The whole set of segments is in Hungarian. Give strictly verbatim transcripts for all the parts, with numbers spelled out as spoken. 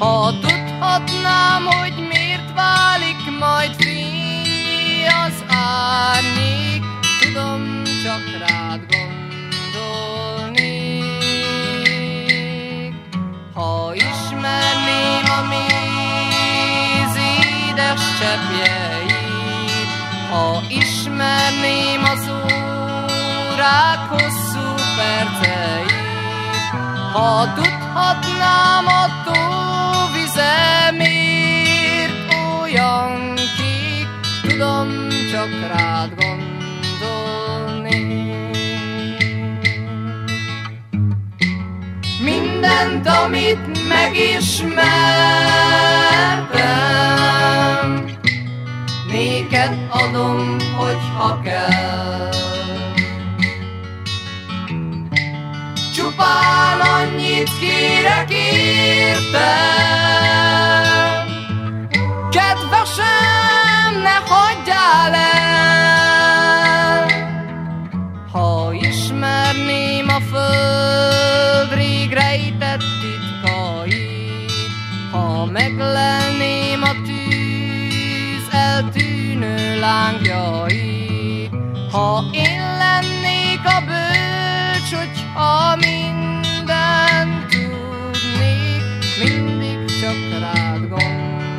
Ha tudhatnám, hogy miért válik majd fény az árnyék, tudom, csak rád gondolnék. Ha ismerném a méz édes cseppjeit, ha ismerném az órák hosszú perceit, ha tudhatnám a tóvize miért olyan kék, tudom, csak rád gondolnék. Mindent, amit megismertem, néked adom, hogyha kell. Csupán annyit kérek érte, kedvesem, ne hagyjál el. Ha ismerném a föld rég rejtett titkait, ha meglelném a tűz eltűnő lángjait, ha én lennék a bölcs, hogyha mindent tudnék, mindig csak rád gondolnék.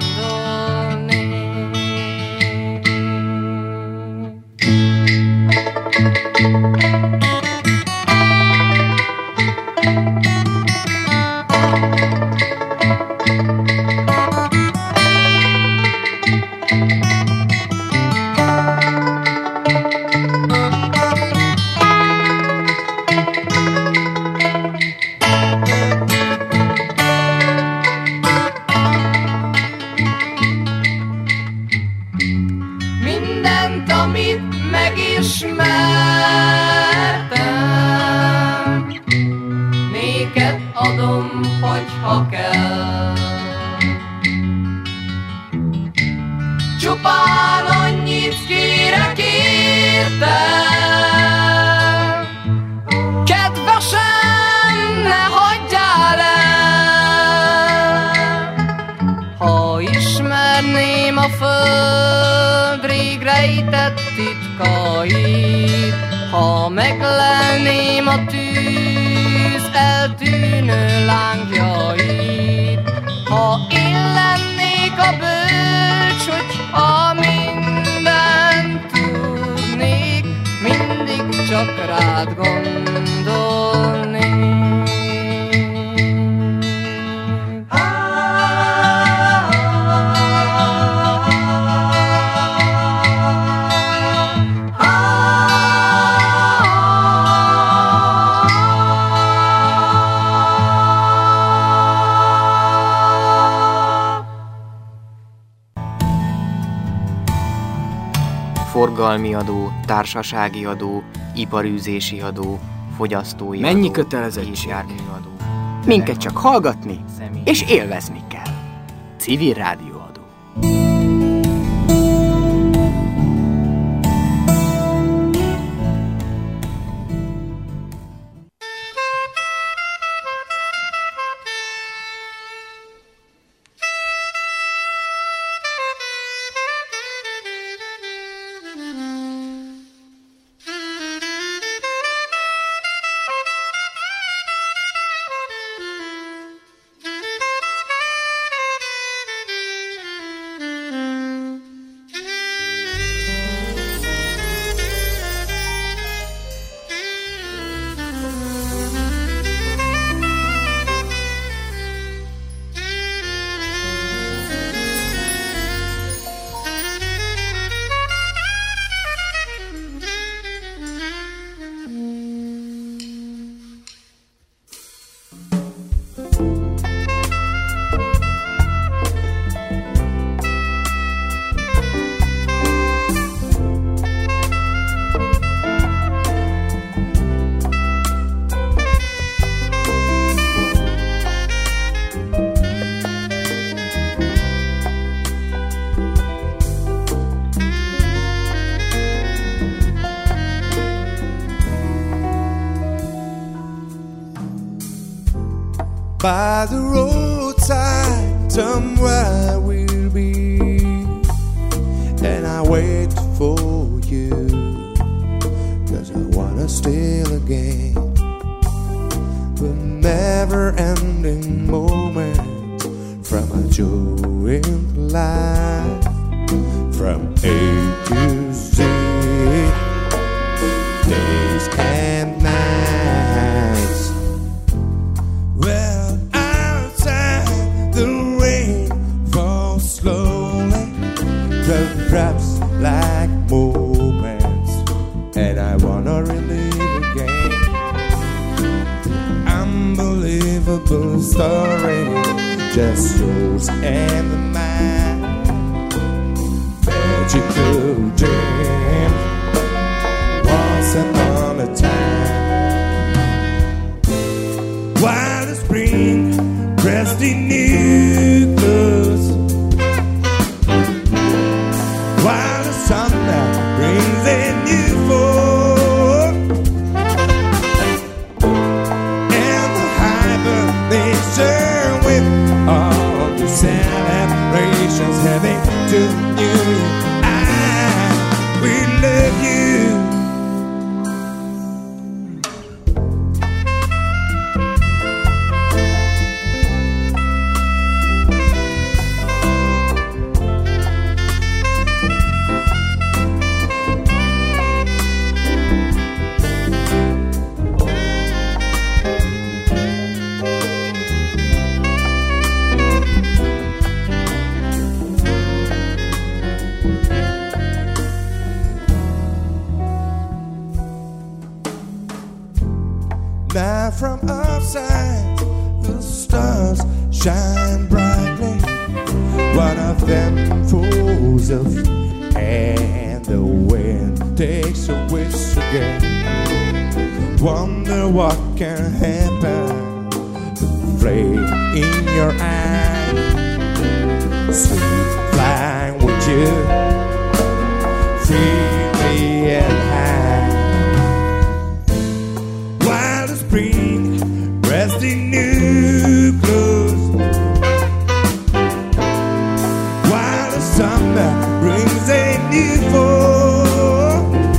Megismertem, néked adom, hogyha kell. Csupán annyit kérek érte, kedvesem, ne hagyjál el. Ha ismerném a föld rég rejtett titkait, ha meglelném a tűz eltűnő lángjait, ha én lennék a bölcs, hogyha mindent tudnék, mindig csak rád gondolnék. Forgalmi adó, társasági adó, iparűzési adó, fogyasztói Mennyi adó, kötelezettség? Minket csak hallgatni és élvezni kell. Civil rádióadó. By the roadside somewhere we'll be, and I wait for you, 'cause I wanna steal again the never-ending moment from a joy in life, from A to Z, days and nights. Well, outside the rain falls slowly, the drops like moments, and I wanna relive again. Unbelievable story, just yours and mine. Magical dream, once upon a time. While the spring dressed in new clothes, while the sunlight brings a new fall, and the hibernation with all the celebrations heading to New Year, I will love you. Now from outside the stars shine brightly, one of them falls off and the wind takes a wish again. Wonder what can happen, the flame in your eye, sweet flying with you, freely and high. Spring dressed in new clothes, while the summer brings a new fall,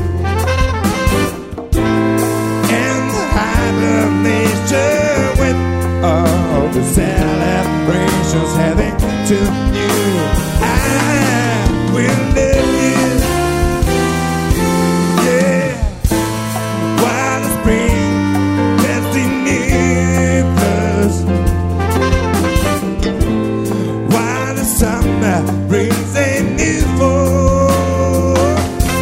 and the hibernation with all the celebrations heading to you. I will live you, yeah, while the spring brings a new fall,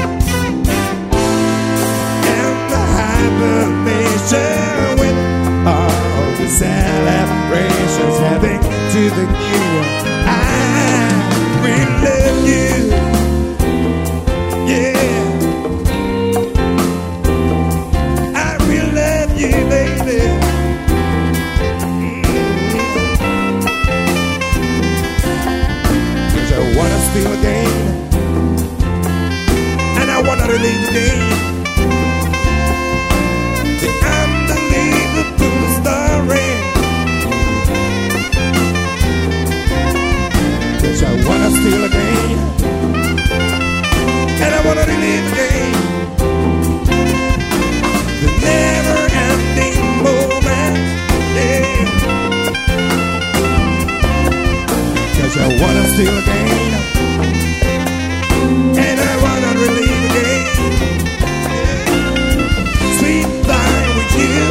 and the hibernation with all the celebrations heading to the new year. I will love you, yeah, I will love you, baby. I wanna steal again, and I wanna relive again the unbelievable story. 'Cause I wanna steal again, and I wanna relive again the never-ending moment, yeah. 'Cause I wanna steal again, and I wanna relive again, yeah. Sweet time with you,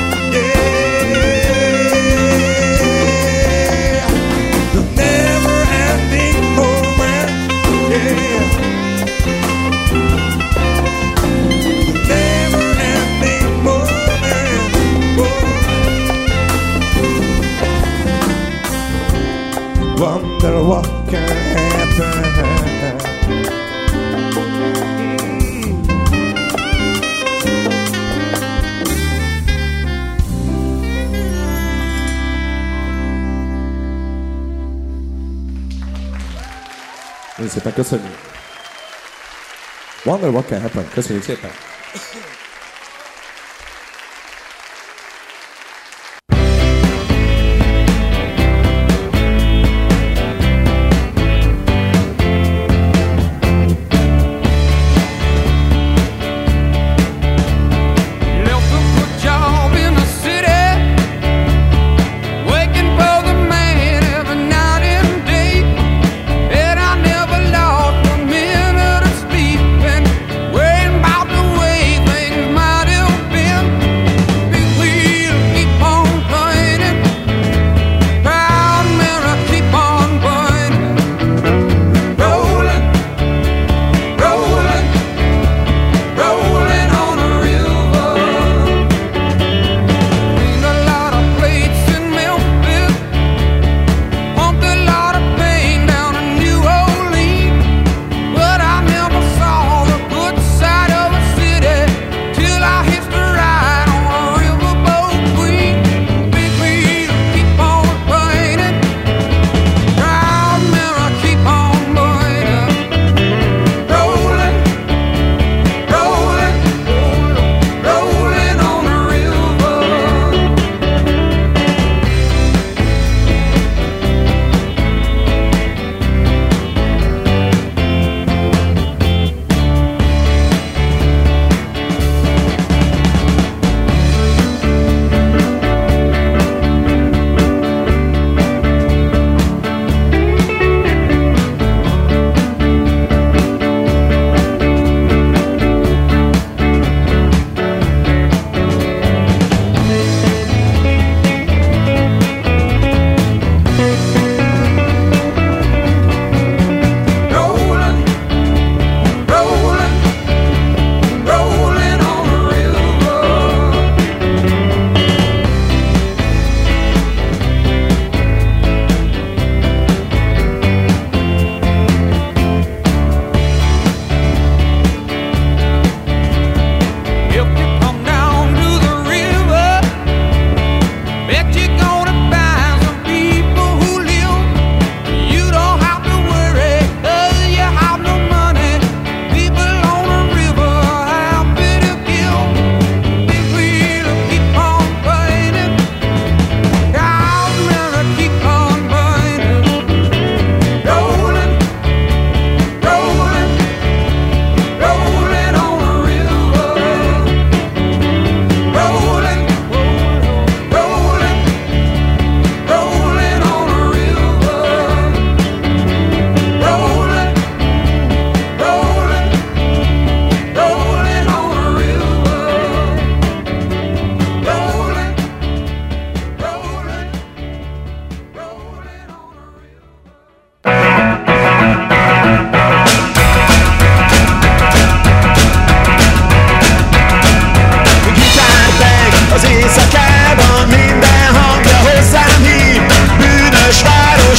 yeah. The never-ending moment, yeah. The never-ending moment, oh. Wonder what can happen. Én szépen köszönjük. Wonder what can happen. Köszönjük szépen.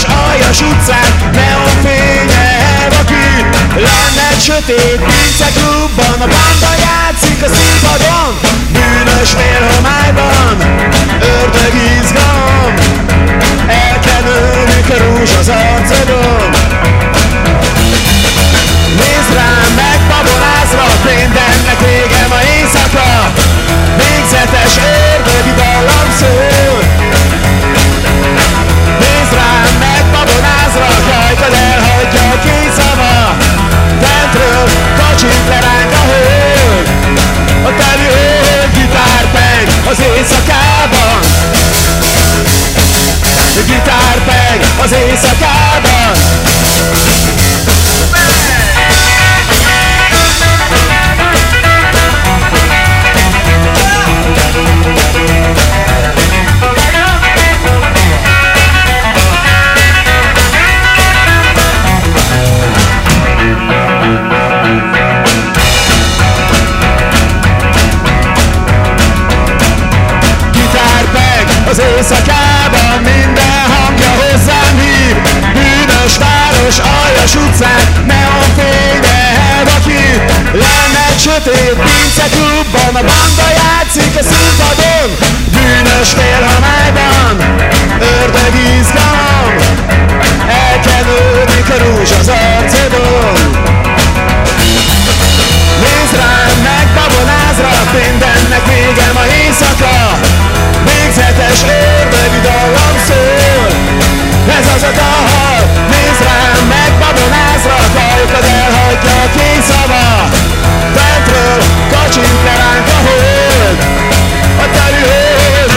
stáros aljas utcán, neonfénye elvakít. Lenne egy sötét pinceklubban, a banda játszik a színpadon. Bűnös félhomályban, ördög izgalom, elkenődik a rúzs az arcodon. Nézd rám, megbabonázva, mindennek vége ma éjszaka. Végzetes ördögi dallam szól. Nézd rám, megbabonázva, hajtad elhagyja a két szava. Bentről kacsint le ránk a hölgy, a teli hölgy gitárpeng az éjszakában. Gitárpeng az éjszakában. Az éjszakában minden hangja hozzám hív. Bűnös város aljas utcán, neonfénye elvakít. Lenne egy sötét pinceklubban, a banda játszik a színpadon. Bűnös félhomályban, ördög izgalom, elkenődik a rúzs az arcodon. Nézd rám, megbabonázra, mindennek vége ma éjszaka. Végzetes ördögi dallam szól. Ez az a dal. Nézd rám, megbabonázra, hajtad elhagyja a két szava. Bentről kacsint le ránk a hold, a teli hold.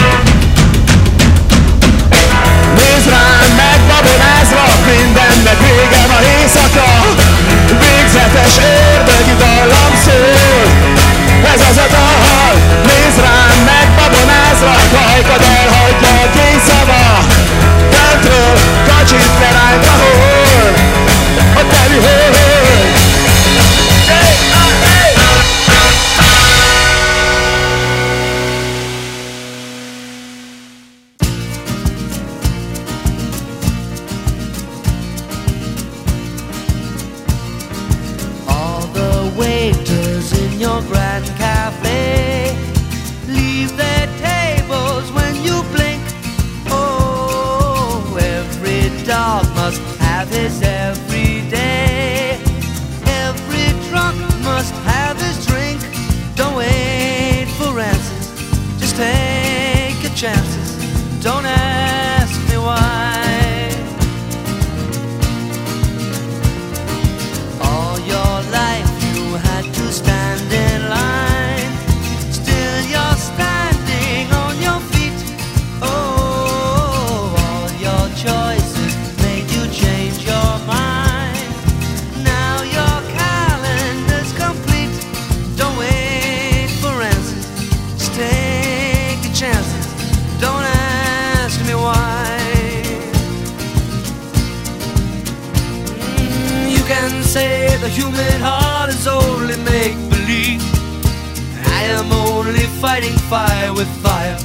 Nézd rám, megbabonázra, mindennek vége ma éjszaka. Végzetes ördögi dallam szól. Ez az a dal. Nézd rám, megbabonázra, hajtad elhagyja a két szava. Bentről kacsint le ránk a hold, a teli hold. Hey, hey. All the waiters in your grand cafe leave their tables when you blink. Oh, every dog must have his every day. Every drunk must have his drink. Don't wait for answers, just take your chances. Don't ask me why. All your life you had to stand in line. Still you're standing on your feet. Oh, all your choices made you change your mind. Now your calendar's complete. Don't wait for answers, just take your chances. Don't ask me why. Mm, you can say the human heart is only make-believe. I am only fighting fire with fire.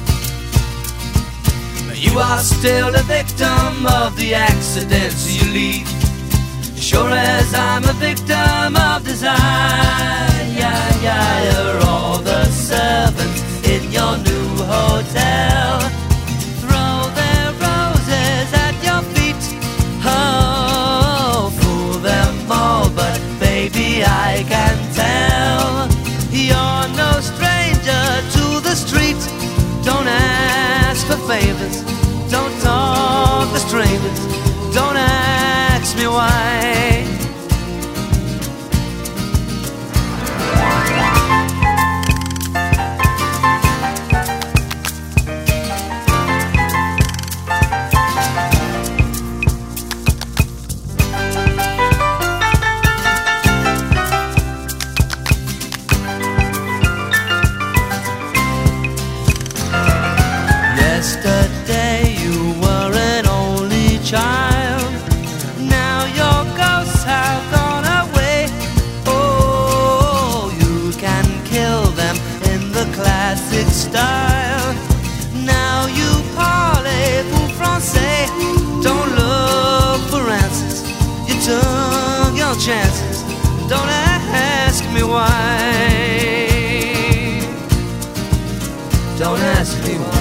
You are still the victim of the accidents you leave. Sure as I'm a victim of desire. Yeah, yeah, you're all the servants in your new hotel. Throw their roses at your feet. Oh, fool them all, but baby I can tell. You're no stranger to the street. Don't ask for favors, don't talk to strangers. Don't ask me why. Yesterday you were an only child. Now you're Don't ask me why. Don't ask me why.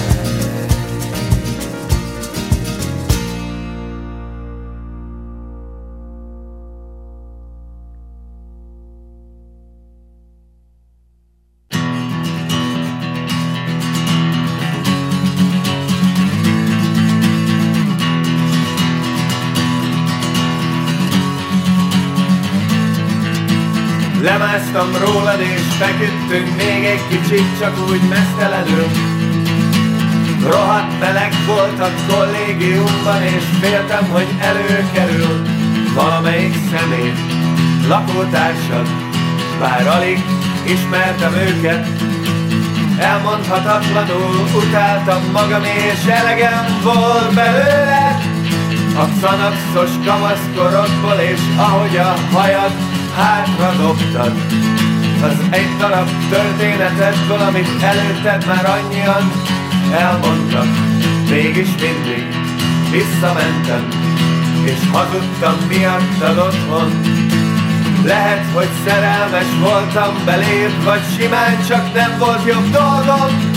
Lemásztam rólad és feküdtünk még egy kicsit, csak úgy mesztelenül. Rohadt meleg volt a kollégiumban, és féltem, hogy előkerül valamelyik személy, lakótársad, bár alig ismertem őket. Elmondhatatlanul utáltam magam, és elegem volt belőle a szanakszos kamaszkorodból, és ahogy a hajad hátra dobtad az egy darab történetedből, amit előtted már annyian elmondtak. Mégis mindig visszamentem, és hazudtam miattad otthon. Lehet, hogy szerelmes voltam beléd, vagy simán csak nem volt jobb dolgom.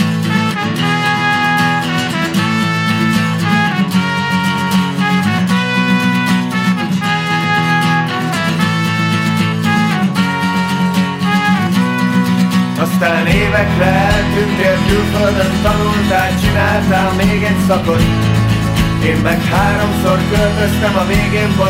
Aztán évekre eltűntél külföldön, tanultál, csináltál még egy szakot. Én meg háromszor költöztem, a végén pont